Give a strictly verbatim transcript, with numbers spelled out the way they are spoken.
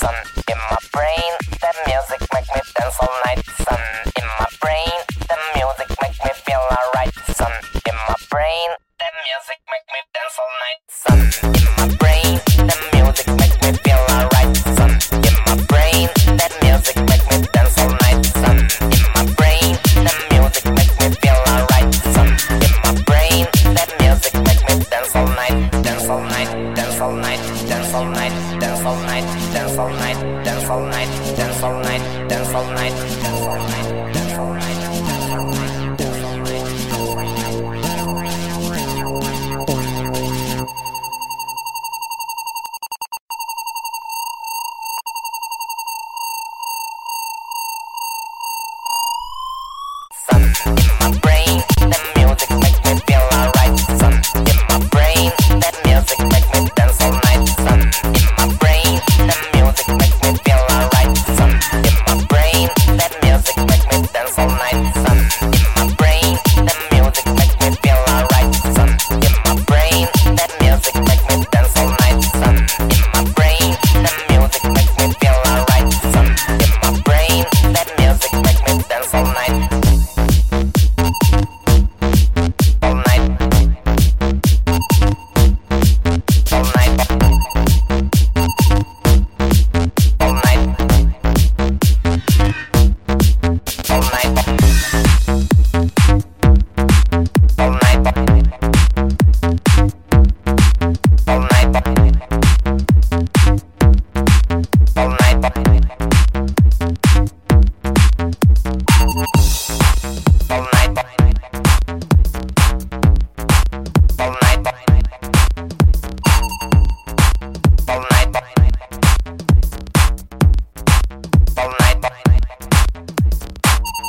son. In my brain, the music make me dance all night, son. In my brain, the music make me feel alright, son. In my brain, the music make me dance all night, son. In my brain, the music make me feel alright, son. In my brain, the music make me dance all night, son. In my brain, the music make me feel alright, son. In my brain, the music make me dance all night, dance all night, dance all night, dance all night, dance all night, dance all night, dance all night, dance all night, dance all night, dance all night.